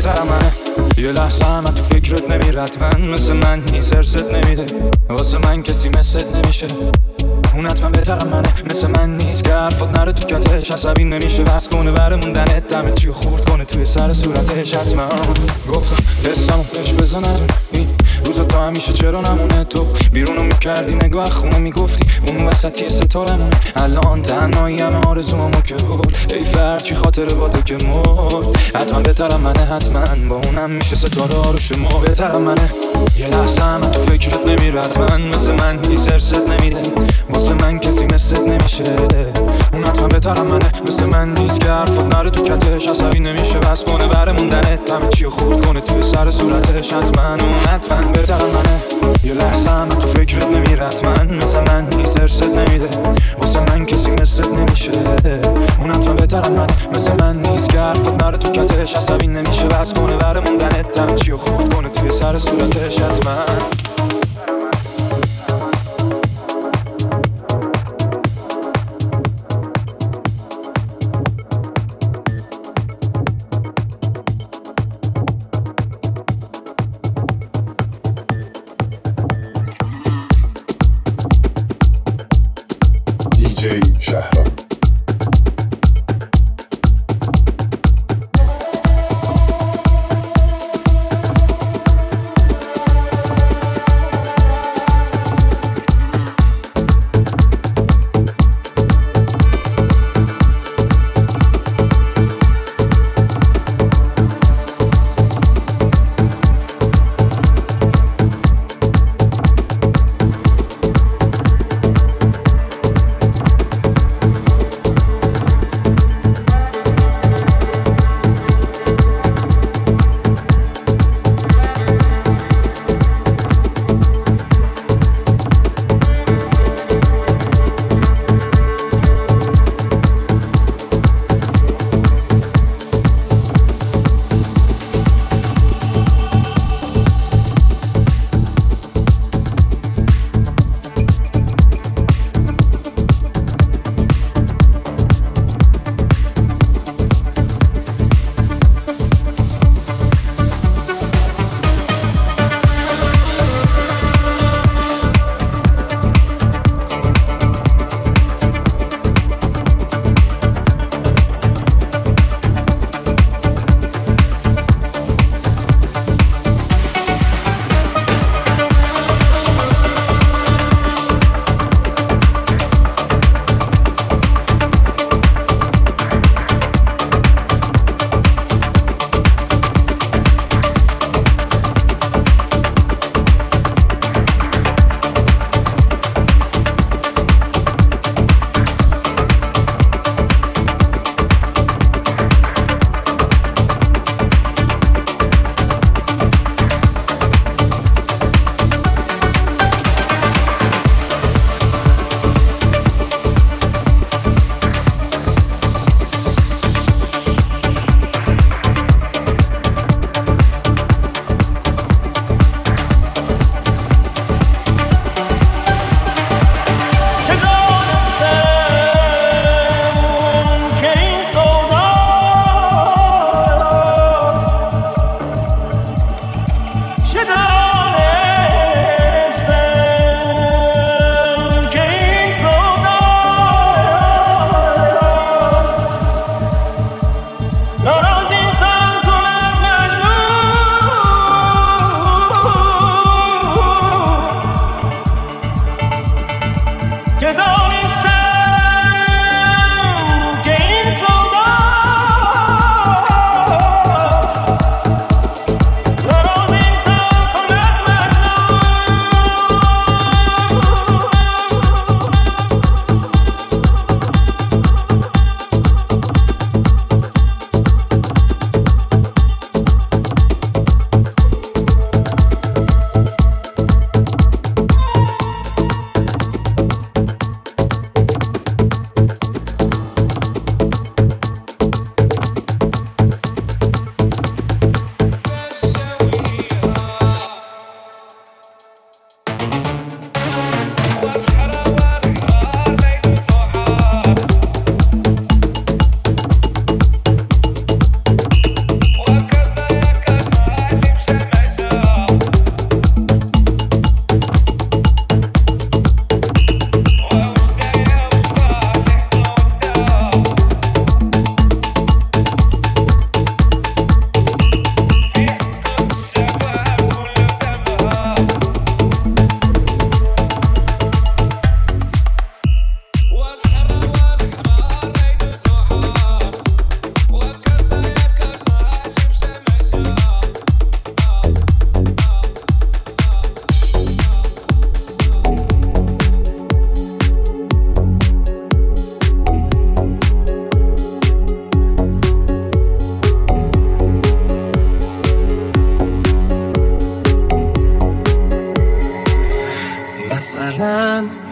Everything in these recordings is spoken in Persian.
بهترم منه. یه لحظه هم تو فکرت نمیره حتما مثل من نیست، هرست نمیده واسه من کسی مثلت نمیشه. اون حتما بهترم منه مثل من نیست که حرفات نره تو کتش، عصبی نمیشه بس کنه بره موندنت دمه چیو خورد کنه توی سر صورتش. حتما گفتم دستمو بهش بزنه این روزا تا همیشه چرا نمونه، تو بیرونو میکردی نگاه خونه میگفتی اون وسطی ستارمونه. الان تنهایی همه آرزومو که بود ای فرچی خاطر باده که مرد. حتما بهترم منه حتما با اونم میشه ستاره ها رو شما. بهترم منه یه لحظه هم تو فکرت نمیره حتما مثل من نیست، هرست نمیده واسه من کسی مثلت نمیشه. اون حتما بهترم منه مثل من نیست که حرفات نره تو کتش، عصبی نمیشه بس کنه بره موندنت همه چیو خورد کنه توی سر صورتش. حتما اون حتما بهترم منه یه لحظه هم تو فکرت نمیره حتما مثل من نیست، هرست نمیده واسه من کسی مثلت نمیشه. اون حتما بهترم منه مثل من نیست که حرفات نره تو کتش، عصبی نمیشه بس کنه بره موندنت همه چیو خورد کنه توی سر صورتش. حتما شهرام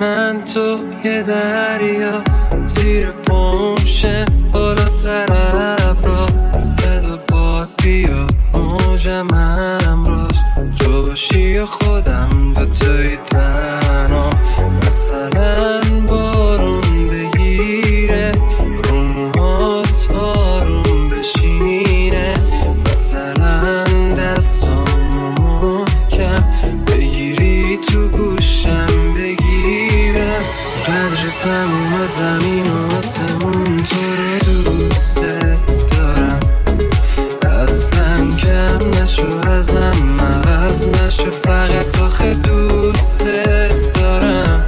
من تو یه دریا زیر پمشه بالا سر ابرا صدا باد بیا موجم امروز تو باشی یا خودم با توی تنها مثلا بارون بگیره رو موهات آروم بشینه مثلا دستامو محکم بگیری تو گوشم بگیرم قدر تموم زمین و آسمون تو رو دوست دارم اصلا کم نشو ازم عوض نشو فقط آخه دوست دارم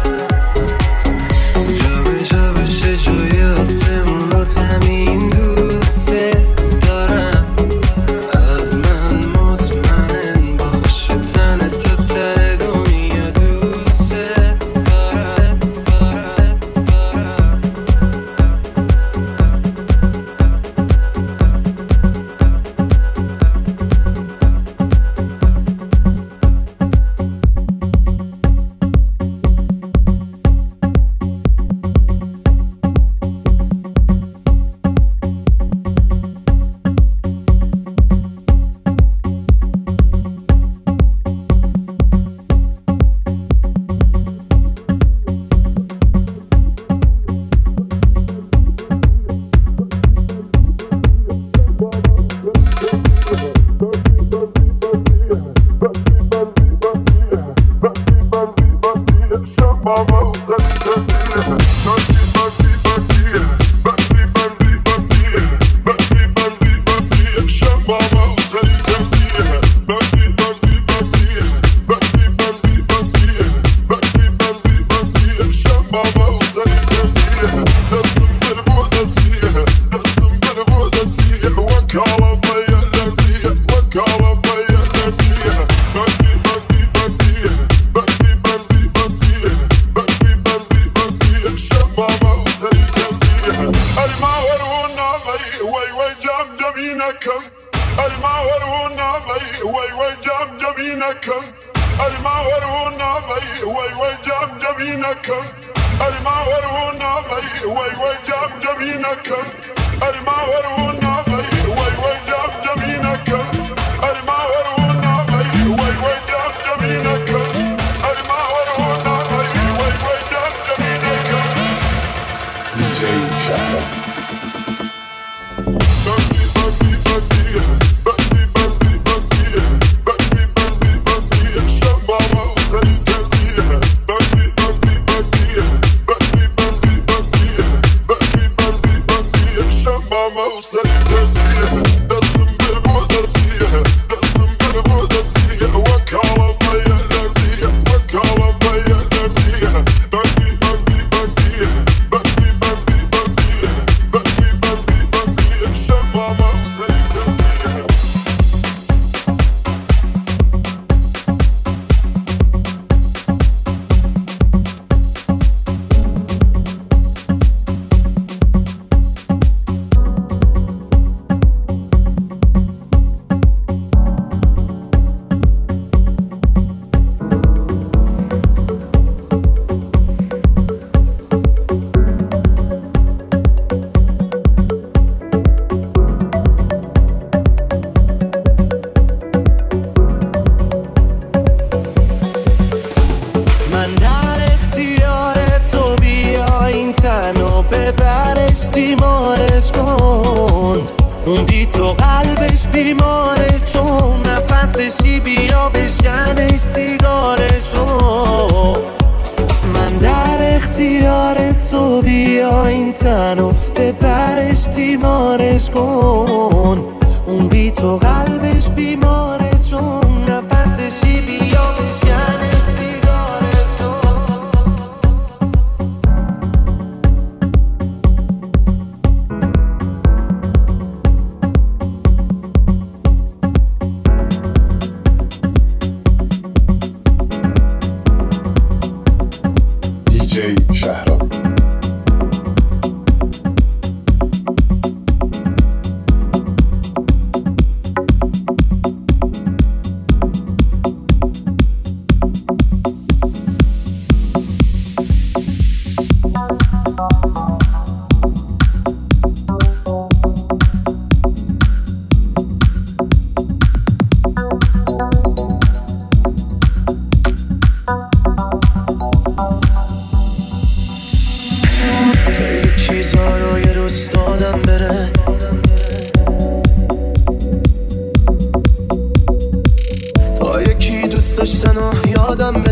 جا به جا بشه جای آسمون و زمین دوست دارم از من مطمئن باش تن تا ته دنیا دوست دارم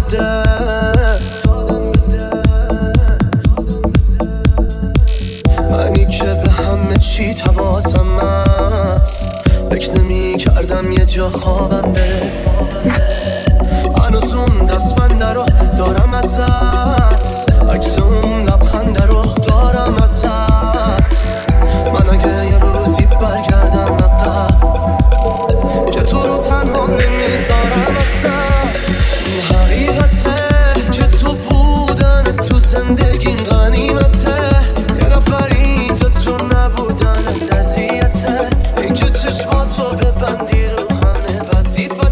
بده منی که به همه چی تواسم است فکر نمی کردم یه جا خوابم بره هنوز اون دستبنده رو دارم ازت عکس اون لبخنده رو دارم ازت من اگه یه روزی برگردم عقب که تو رو تنها نمیذارم اصلا این حقیقته که تو بودن تو زندگی غنیمته یه نفری تو نبودن تزیته این که چشماتو ببندی رو همه وظیفته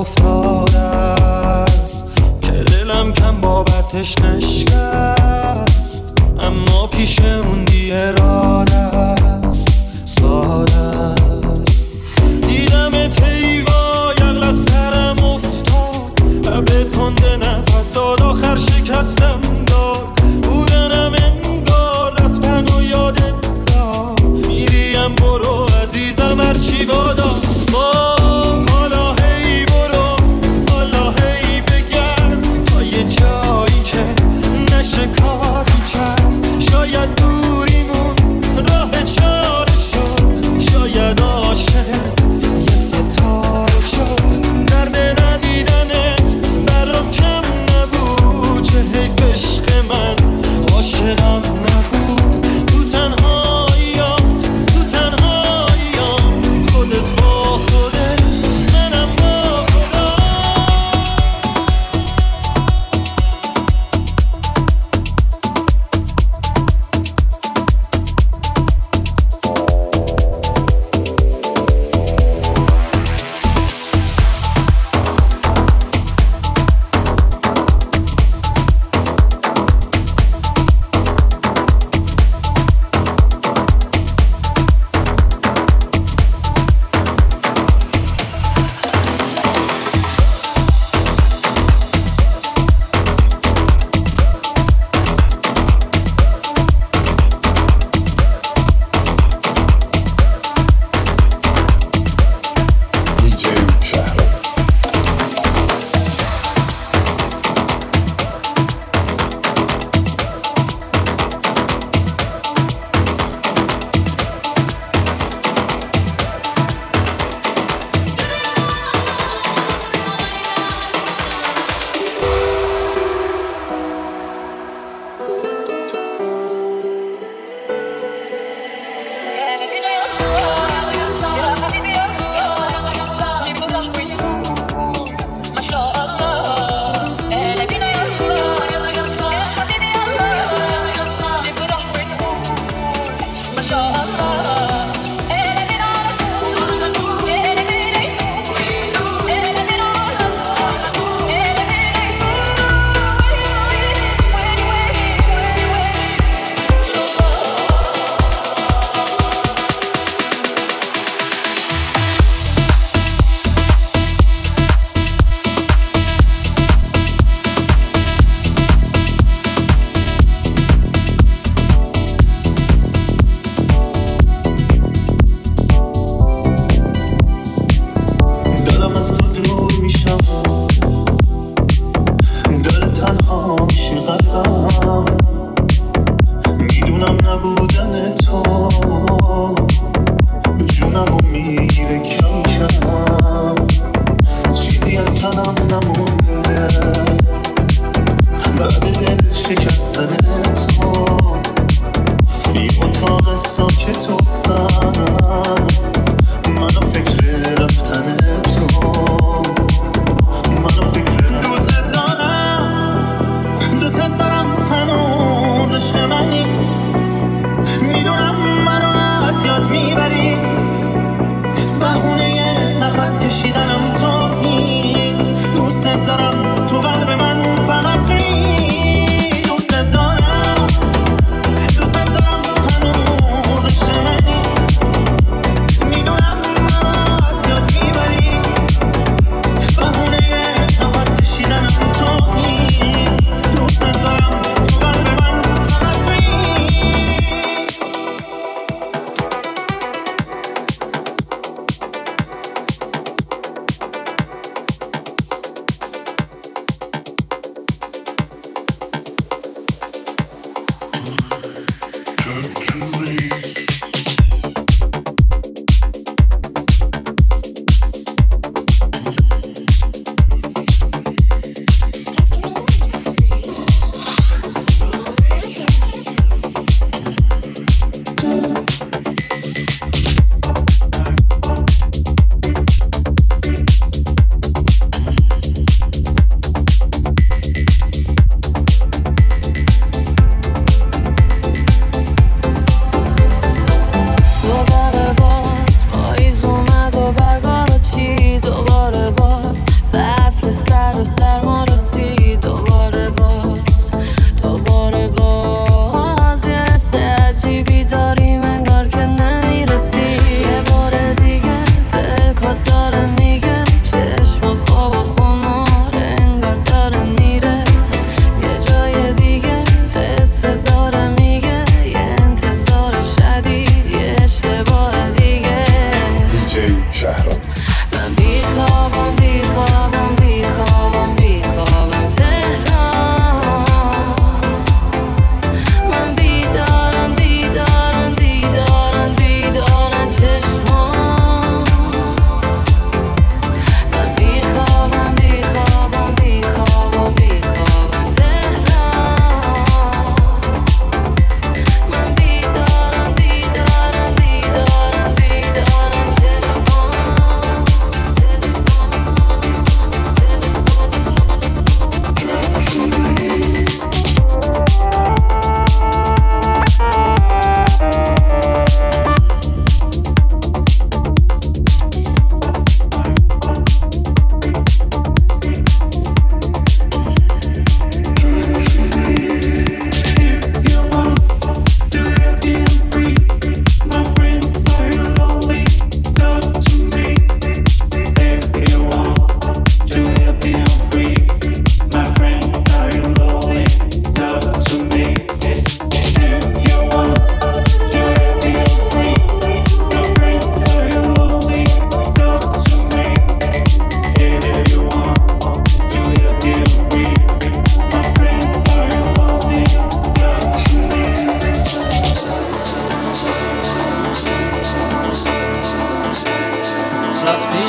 افتاده است که دلم کم بابتش نشکست، اما پیش اون بی‌اراده است، ساده است. دیدم تیوا یغل از سرم افتاد، لب تنده نفسات آخر شکستم داد. بودنم انگار رفتن و یادت داد، میریم برو عزیزم هرچی بادا. حالا هی برو، حالا هی بگرد تا یه جایی که نشه کاری کرد. شاید دوریمون راه چاره شد، شاید عاشق یه ستاره شد. درد ندیدنت برام کم نبود، چه حیف عشق من عاشقم نبود. تو تنهاییات، تو تنهاییام، خودت با خودت، منم با خودم.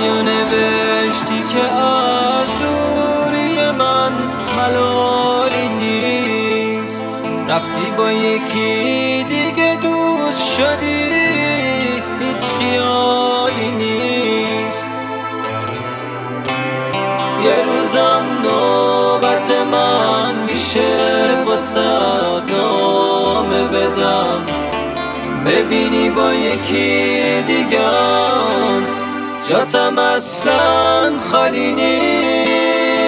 و نوشتی که از دوری من ملالی نیست. رفتی با یکی دیگه دوست شدی، هیچ خیالی نیست. یه روزم نوبت من میشه واسه نامه بدم، ببینی با یکی دیگم جاتم اصلا خالی نیست.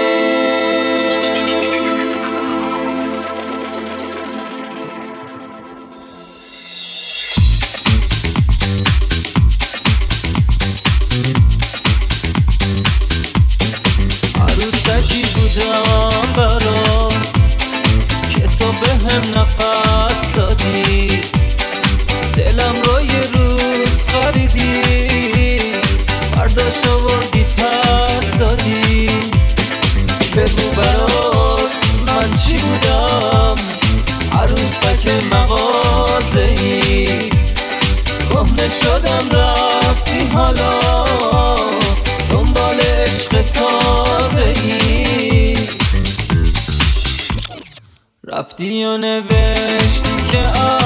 عروسکی بودم برات که تو بهم نفس دادی، دلم رو یه روز خریدی، برداشت آوردی پس دادی. بگو برات من چی بودم، عروسک مغازه‌ای، کهنه شدم رفتی حالا دنبال عشق تازه‌ای. رفتی و نوشتی که